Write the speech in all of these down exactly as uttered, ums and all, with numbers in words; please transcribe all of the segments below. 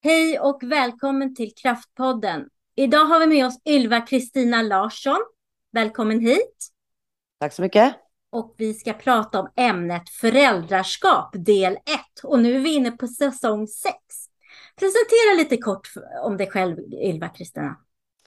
Hej och välkommen till Kraftpodden. Idag har vi med oss Ylva Kristina Larsson. Välkommen hit. Tack så mycket. Och vi ska prata om ämnet föräldraskap del ett. Och nu är vi inne på säsong sex. Presentera lite kort om dig själv, Ylva Kristina.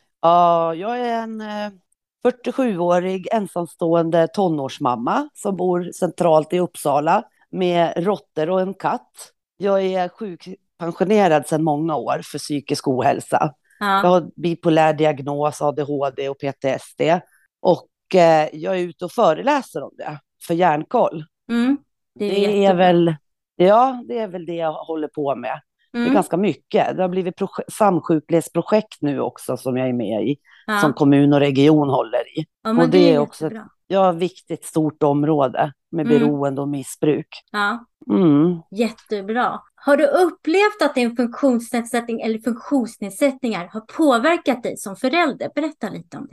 Ja, jag är en eh, fyrtiosjuårig ensamstående tonårsmamma som bor centralt i Uppsala med råttor och en katt. Jag är sjukpensionerad sedan många år för psykisk ohälsa. Jag Ja. har bipolär diagnos, A D H D och P T S D. Och eh, jag är ute och föreläser om det för Hjärnkoll. Mm. Det är Det är jättebra. väl, ja, det är väl det jag håller på med. Det är Mm. ganska mycket. Det har blivit proje- samsjuklighetsprojekt nu också som jag är med i. Som Ja. kommun och region håller i. Ja, men Och det det är är också ett jättebra. ja, viktigt stort område med Mm. beroende och missbruk. Ja. Mm. Jättebra. Har du upplevt att din funktionsnedsättning eller funktionsnedsättningar har påverkat dig som förälder? Berätta lite om det.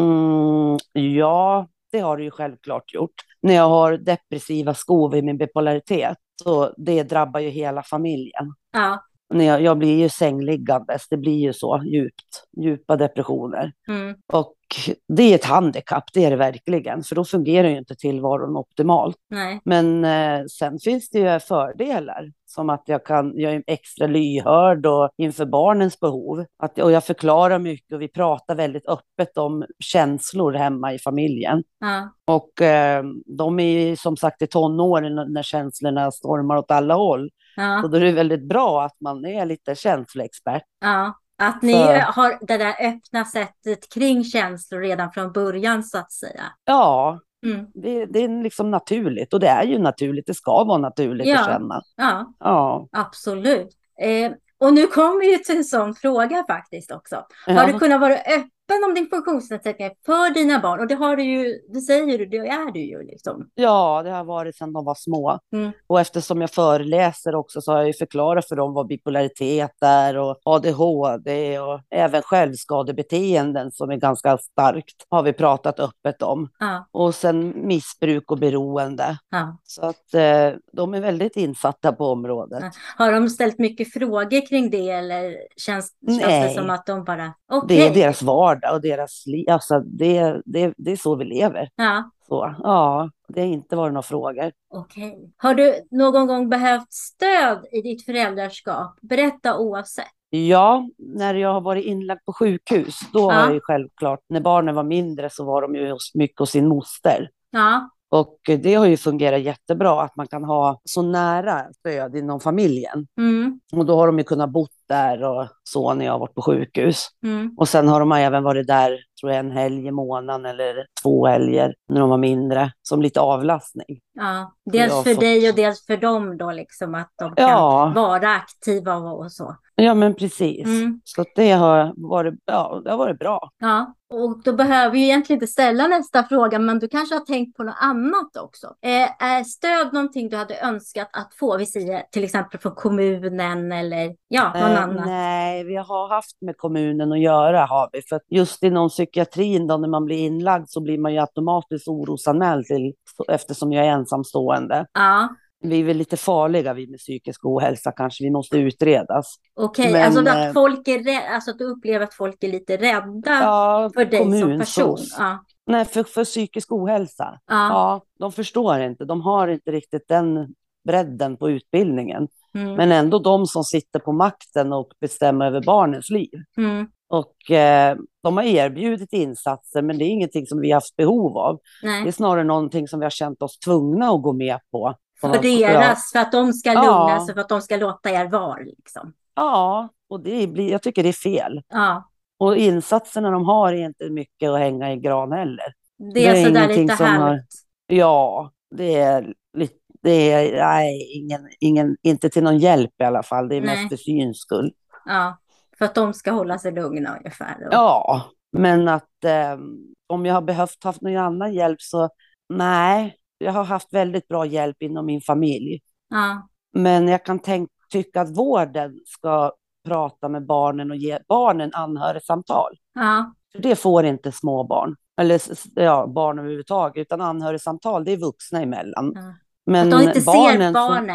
Mm, ja, det har det ju självklart gjort. När jag har depressiva skov i min bipolaritet. Så det drabbar ju hela familjen. Ja. När jag, jag blir ju sängliggandes, det blir ju så djupt, djupa depressioner. Mm. Och det är ett handikapp, det är det verkligen. För då fungerar ju inte tillvaron optimalt. Nej. Men eh, sen finns det ju fördelar. Som att jag, kan, jag är extra lyhörd och inför barnens behov. Att, och jag förklarar mycket och vi pratar väldigt öppet om känslor hemma i familjen. Ja. Och eh, de är ju som sagt i tonåren när känslorna stormar åt alla håll. Ja. Och då är det väldigt bra att man är lite känsloexpert. Ja. Att ni För, har det där öppna sättet kring känslor redan från början så att säga. ja, Mm. det, det är liksom naturligt. Och det är ju naturligt, det ska vara naturligt att Ja. känna. Ja, Ja, absolut. Eh, och nu kommer vi ju till en sån fråga faktiskt också. Har du ja. kunnat vara öppen om din funktionsnedsättning för dina barn? Och det har du ju, det säger du, det är du ju liksom. Ja, det har varit sedan de var små. Mm. Och eftersom jag föreläser också så har jag ju förklarat för dem vad bipolaritet är och A D H D och även självskadebeteenden som är ganska starkt har vi pratat öppet om. Ja. Och sen missbruk och beroende. Ja. Så att eh, de är väldigt insatta på området. Ja. Har de ställt mycket frågor kring det eller känns, känns det Nej. som att de bara, Det okej. är deras vardag och deras liv. Alltså det, det, det är så vi lever. Ja. Så, ja, det har inte varit några frågor. Okej. Har du någon gång behövt stöd i ditt föräldraskap? Berätta oavsett. Ja, när jag har varit inlagd på sjukhus, då har jag Ja. ju självklart, när barnen var mindre så var de ju hos- mycket hos sin moster. Ja. Och det har ju fungerat jättebra att man kan ha så nära stöd inom familjen. Mm. Och då har de ju kunnat bo där och så när jag har varit på sjukhus. Mm. Och sen har de även varit där, tror jag, en helg i månaden eller två helger när de var mindre, som lite avlastning. Ja. Så jag Dels har för fått- dig och dels för dem då liksom att de kan Ja. vara aktiva och och så. Ja, men precis. Mm. Så att det har varit, ja, det har varit bra. Ja, och då behöver vi egentligen inte ställa nästa fråga, men du kanske har tänkt på något annat också. Eh, är stöd någonting du hade önskat att få? Vi säger till exempel från kommunen eller ja, någon Eh, annan. nej, vi har haft med kommunen att göra har vi. För att just inom psykiatrin då när man blir inlagd så blir man ju automatiskt orosanmäld till, eftersom jag är ensamstående. Ja, Vi är väl lite farliga vi med psykisk ohälsa kanske, vi måste utredas. okej. Men, Alltså eh, att folk är rädda, alltså att du upplever att folk är lite rädda Ja, för dig som kommun, person. S O S. Ja, Nej, för, för psykisk ohälsa. ja. Ja, de förstår inte, de har inte riktigt den bredden på utbildningen. Mm. Men ändå de som sitter på makten och bestämmer över barnens liv. Mm. Och eh, de har erbjudit insatser, men det är ingenting som vi har haft behov av. Det är Nej. snarare någonting som vi har känt oss tvungna att gå med på. På För något- deras, för att de ska lugna Ja. sig, för att de ska låta er vara liksom. Ja, och det blir, jag tycker det är fel. Ja, Och insatserna de har är inte mycket att hänga i gran heller. det är, Det är sådär ingenting lite som har- härligt. Ja, det är lite, det är, nej, ingen, ingen, inte till någon hjälp i alla fall. Det är Nej. mest för syns skull. Ja, för att de ska hålla sig lugna ungefär. Ja, men att eh, om jag har behövt haft någon annan hjälp så nej, jag har haft väldigt bra hjälp inom min familj. Ja, Men jag kan tänk, tycka att vården ska prata med barnen och ge barnen anhörigsamtal. ja, För det får inte små barn, eller s- ja, barn överhuvudtaget, utan anhörigsamtal, det är vuxna emellan. ja. Men Att de inte ser barnen, som- barnen.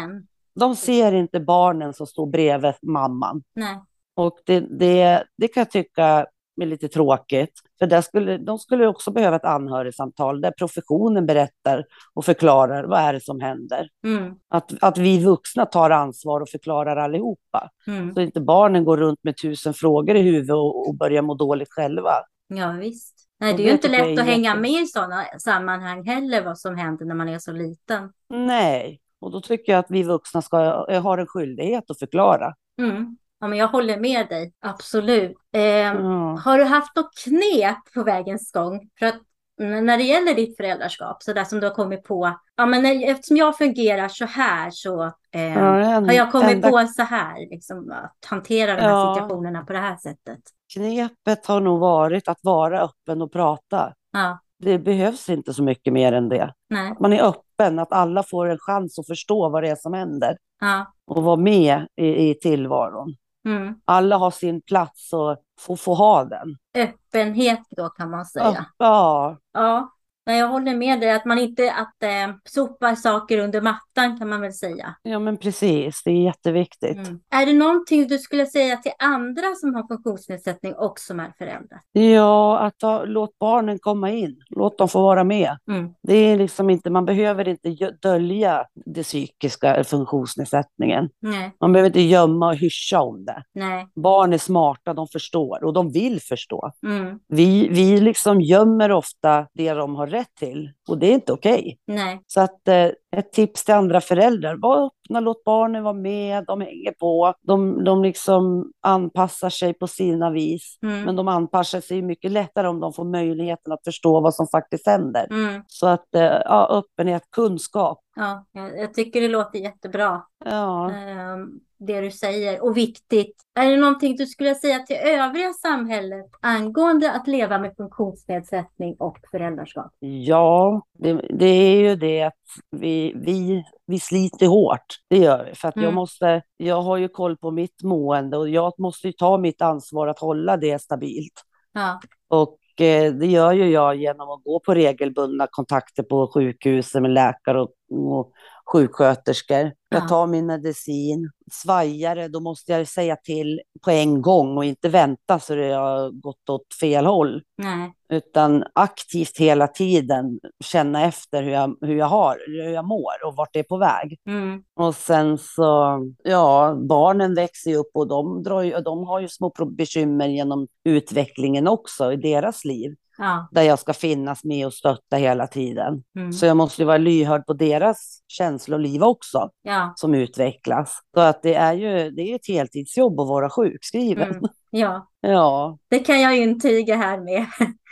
de ser inte barnen som står bredvid mamman. Nej. Och det, det, det kan jag tycka är lite tråkigt. För där skulle, de skulle också behöva ett anhörigsamtal där professionen berättar och förklarar vad är det som händer. Mm. Att, att vi vuxna tar ansvar och förklarar allihopa. Mm. Så inte barnen går runt med tusen frågor i huvudet och, och börjar må dåligt själva. Ja, visst. Nej, Och det är ju det inte tycker jag lätt är att hänga jätte- med i sådana sammanhang heller, vad som händer när man är så liten. Nej, och då tycker jag att vi vuxna ska ha en skyldighet att förklara. Mm. Ja, men jag håller med dig, absolut. Eh, Ja. Har du haft något knep på vägens gång? För att mm, när det gäller ditt föräldraskap, så där som du har kommit på, ja, men när, eftersom jag fungerar så här så eh, Ja, en- har jag kommit enda- på så här, liksom, att hantera de här Ja. situationerna på det här sättet. Knepet har nog varit att vara öppen och prata. Ja, Det behövs inte så mycket mer än det. nej, Att man är öppen, att alla får en chans att förstå vad det är som händer. ja, Och vara med i, i tillvaron. mm. Alla har sin plats och får, får ha den. Öppenhet då kan man säga. Ja, Ja, nej, jag håller med dig att man inte att eh, sopar saker under mattan kan man väl säga. ja, men precis. Det är jätteviktigt. Mm. Är det någonting du skulle säga till andra som har funktionsnedsättning och som är föräldrar? Ja, att ta, låt barnen komma in. Låt dem få vara med. Mm. Det är liksom inte, man behöver inte gö- dölja det psykiska funktionsnedsättningen. Nej, Man behöver inte gömma och hyscha om det. nej, Barn är smarta, de förstår och de vill förstå. mm. Vi, vi liksom gömmer ofta det de har rätt till och det är inte okej. Nej, Så att eh, ett tips till andra föräldrar, var öppna, låt barnen vara med, de hänger på, de, de liksom anpassar sig på sina vis. mm. Men de anpassar sig mycket lättare om de får möjligheten att förstå vad som faktiskt händer. Mm. Så att eh, ja, öppenhet, kunskap. Ja, jag, jag tycker det låter jättebra. Ja. Ehm, det du säger och viktigt. Är det någonting du skulle säga till övriga samhället angående att leva med funktionsnedsättning och föräldraskap? Ja, det, det är ju det att vi, vi, vi sliter hårt. Det gör vi. För att jag Mm. måste, jag har ju koll på mitt mående och jag måste ju ta mitt ansvar att hålla det stabilt. Ja, Och eh, det gör ju jag genom att gå på regelbundna kontakter på sjukhusen med läkare och, och sjuksköterskor. Jag Ja. tar min medicin. Svajare, då måste jag säga till på en gång och inte vänta så det har gått åt fel håll. nej, Utan aktivt hela tiden känna efter hur jag, hur jag har, hur jag mår och vart det är på väg. mm. Och sen så, ja, barnen växer ju upp och de, drar ju, de har ju små pro- bekymmer genom utvecklingen också i deras liv. Ja, Där jag ska finnas med och stötta hela tiden. mm. Så jag måste ju vara lyhörd på deras känsloliv också ja, som utvecklas. Så att det är ju det är ett heltidsjobb att vara sjukskriven. mm. Ja, Ja, det kan jag intyga här med.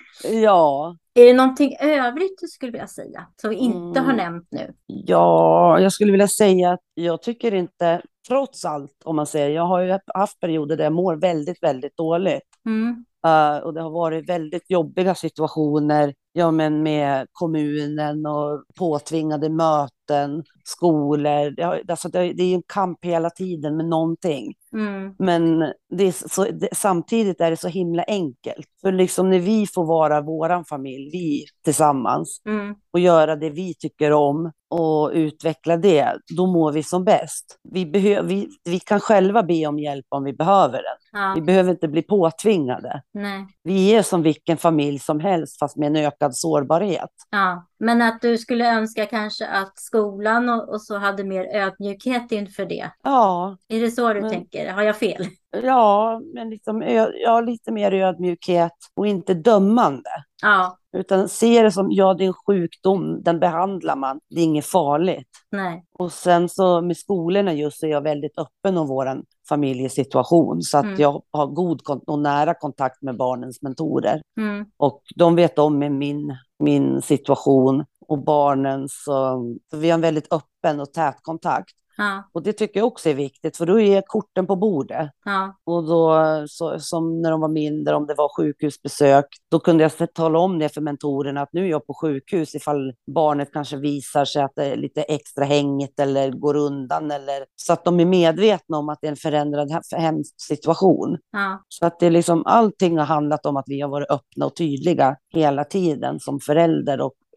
ja. Är det någonting övrigt du skulle vilja säga som vi inte har Mm. nämnt nu? Ja, jag skulle vilja säga att jag tycker inte, trots allt om man säger, jag har ju haft perioder där jag mår väldigt, väldigt dåligt. Mm. Uh, och det har varit väldigt jobbiga situationer, ja, men med kommunen och påtvingade möten, skolor. Det, har, alltså det, det är en kamp hela tiden med någonting. Mm. Men det är så, det, samtidigt är det så himla enkelt. För liksom när vi får vara våran familj, vi tillsammans, Mm. och göra det vi tycker om och utveckla det, då mår vi som bäst. Vi, behö- vi, vi kan själva be om hjälp om vi behöver den. Ja, Vi behöver inte bli påtvingade. nej. Vi är som vilken familj som helst fast med en ökad sårbarhet. Ja, men att du skulle önska kanske att skolan och, och så hade mer ödmjukhet inför det. Ja, Är det så du Men- tänker? Har jag fel? ja, men liksom, ö- ja, lite mer ödmjukhet och inte dömande. Ja, Utan se det som, ja, det är en sjukdom, den behandlar man, det är inget farligt. nej. Och sen så med skolorna just så är jag väldigt öppen om våran familjesituation. Så att Mm. jag har god kon- och nära kontakt med barnens mentorer. Mm. Och de vet om med min, min situation och barnens. Så, så vi har en väldigt öppen och tät kontakt. Ja, Och det tycker jag också är viktigt, för då är korten på bordet. ja, Och då, så, som när de var mindre, om det var sjukhusbesök, då kunde jag tala om det för mentorerna att nu är jag på sjukhus ifall barnet kanske visar sig att det är lite extra hängigt eller går undan. Eller, så att de är medvetna om att det är en förändrad he- hemsituation. ja, Så att det är liksom, allting har handlat om att vi har varit öppna och tydliga hela tiden som förälder och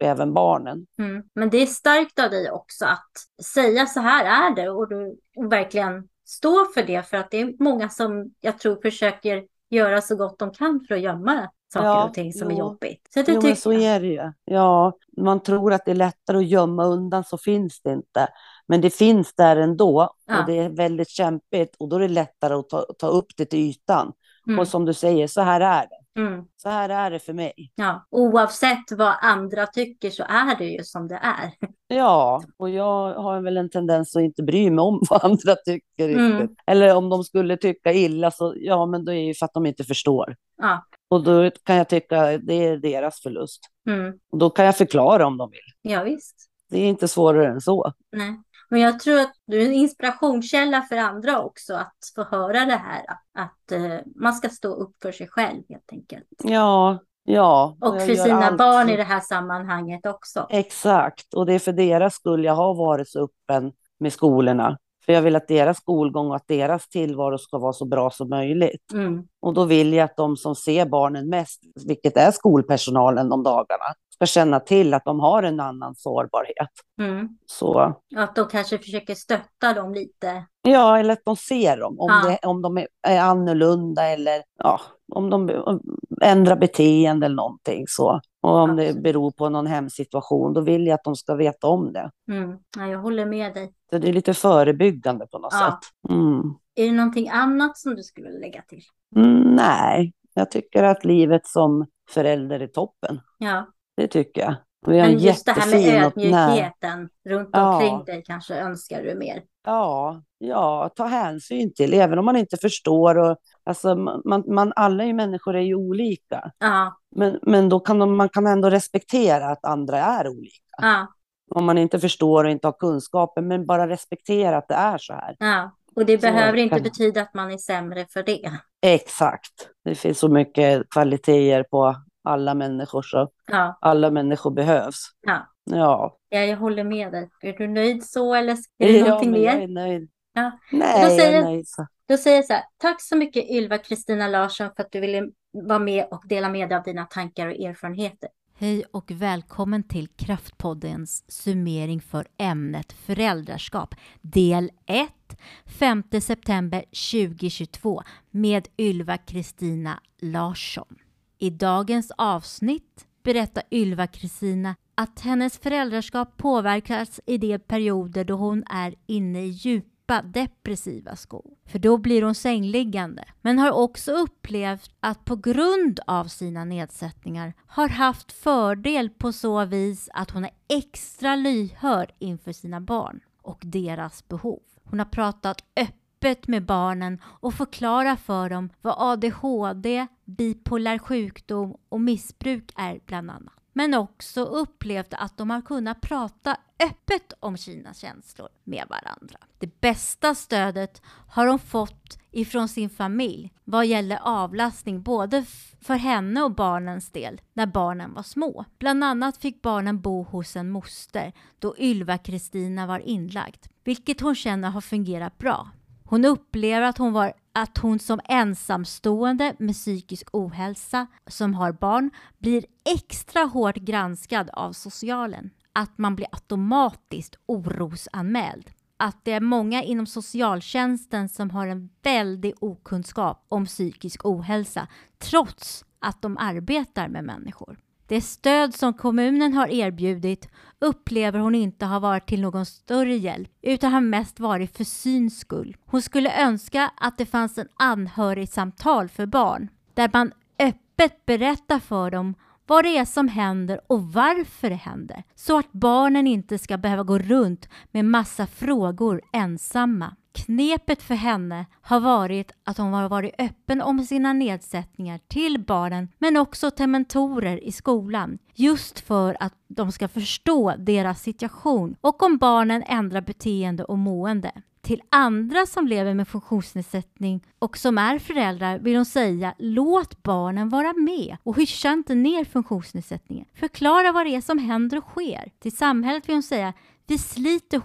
även barnen. Mm. Men det är starkt av dig också att säga så här är det och du verkligen står för det, för att det är många som jag tror försöker göra så gott de kan för att gömma saker Ja, och ting som jo. är jobbigt. Så det Jo, men tycker så jag. är det ju. Ja, man tror att det är lättare att gömma undan, så finns det inte. Men det finns där ändå Ja. och det är väldigt kämpigt och då är det lättare att ta, ta upp det till ytan. Mm. Och som du säger, så här är det. Mm. Så här är det för mig. Ja. Oavsett vad andra tycker så är det ju som det är. Ja, och jag har väl en tendens att inte bry mig om vad andra tycker Mm. riktigt. Eller om de skulle tycka illa, så ja, men då är det ju för att de inte förstår. Ja. Och då kan jag tycka att det är deras förlust. Mm. Och då kan jag förklara om de vill. Ja, visst. Det är inte svårare än så. Nej. Men jag tror att du är en inspirationskälla för andra också att få höra det här. Att, att uh, man ska stå upp för sig själv helt enkelt. Ja, ja. Och jag för gör sina allt barn för- i det här sammanhanget också. Exakt, och det är för deras skull jag har varit så öppen med skolorna. För jag vill att deras skolgång och att deras tillvaro ska vara så bra som möjligt. Mm. Och Och då vill jag att de som ser barnen mest, vilket är skolpersonalen de dagarna, ska känna till att de har en annan sårbarhet. Mm. Så, att de kanske försöker stötta dem lite. ja, eller att de ser dem. Om, Ja. det, om de är, är annorlunda eller ja, om de ändrar beteende eller någonting. Så. Och om Absolut. det beror på någon hemsituation, då vill jag att de ska veta om det. Mm. Ja, jag håller med dig. Så det är lite förebyggande på något Ja. sätt. Mm. Är det någonting annat som du skulle lägga till? Mm, nej, jag tycker att livet som förälder är toppen. Ja. Det tycker jag. Vi har Men en just det här med jättefin och när- ödmjukheten runt Ja. omkring dig kanske önskar du mer. Ja, ja, ta hänsyn till, även om man inte förstår. Och, alltså, man, man, alla är ju människor är ju olika. Ja, Men, men då kan de, man kan ändå respektera att andra är olika. ja, Om man inte förstår och inte har kunskapen, men bara respektera att det är så här. ja. Och det Så behöver inte kan- betyda att man är sämre för det. Exakt. Det finns så mycket kvaliteter på alla människor, så Ja, alla människor behövs. ja. Ja, Ja, jag håller med dig. Är du nöjd så eller är det ja, någonting men jag mer? är nöjd. Ja. Nej, Då säger- jag är nöjd. Så. Då säger jag så här, tack så mycket Ylva Kristina Larsson för att du ville vara med och dela med dig av dina tankar och erfarenheter. Hej och välkommen till Kraftpoddens summering för ämnet föräldraskap. Del ett, femte september tjugohundratjugotvå med Ylva Kristina Larsson. I dagens avsnitt berättar Ylva Kristina att hennes föräldraskap påverkas i de perioder då hon är inne i djupa depressiva skor. För då blir hon sängliggande. Men har också upplevt att på grund av sina nedsättningar har haft fördel på så vis att hon är extra lyhörd inför sina barn och deras behov. Hon har pratat öppet med barnen och förklarat för dem vad A D H D, bipolär sjukdom och missbruk är bland annat. Men också upplevt att de har kunnat prata öppet om sina känslor med varandra. Det bästa stödet har de fått ifrån sin familj vad gäller avlastning både f- för henne och barnens del när barnen var små. Bland annat fick barnen bo hos en moster då Ylva Kristina var inlagd, vilket hon känner har fungerat bra. Hon upplever att hon, var, att hon som ensamstående med psykisk ohälsa som har barn blir extra hårt granskad av socialen. Att man blir automatiskt orosanmäld. Att det är många inom socialtjänsten som har en väldig okunskap om psykisk ohälsa trots att de arbetar med människor. Det stöd som kommunen har erbjudit upplever hon inte har varit till någon större hjälp utan har mest varit för syns skull. Hon skulle önska att det fanns en anhörigsamtal för barn där man öppet berättar för dem vad det är som händer och varför det händer. Så att barnen inte ska behöva gå runt med massa frågor ensamma. Knepet för henne har varit att hon har varit öppen om sina nedsättningar till barnen men också till mentorer i skolan. Just för att de ska förstå deras situation och om barnen ändrar beteende och mående. Till andra som lever med funktionsnedsättning och som är föräldrar vill hon säga låt barnen vara med och hyscha inte ner funktionsnedsättningen. Förklara vad det är som händer och sker. Till samhället vill hon säga vi sliter hårt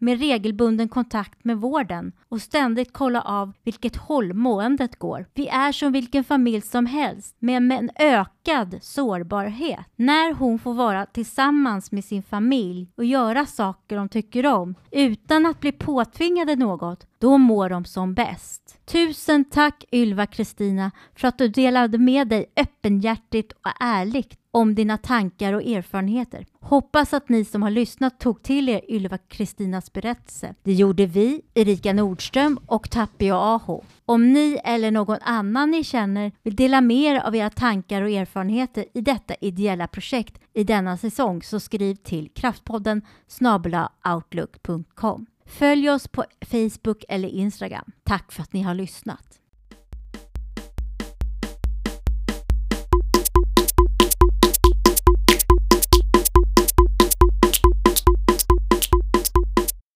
med regelbunden kontakt med vården och ständigt kolla av vilket håll måendet går. Vi är som vilken familj som helst med en ökad sårbarhet. När hon får vara tillsammans med sin familj och göra saker de tycker om utan att bli påtvingade något, då mår de som bäst. Tusen tack Ylva Kristina för att du delade med dig öppenhjärtigt och ärligt om dina tankar och erfarenheter. Hoppas att ni som har lyssnat tog till er Ylva Kristinas berättelse. Det gjorde vi, Erika Nordström och Tapio Aho. Om ni eller någon annan ni känner vill dela mer av era tankar och erfarenheter i detta ideella projekt i denna säsong, så skriv till kraftpodden snabel-a outlook punkt com. Följ oss på Facebook eller Instagram. Tack för att ni har lyssnat.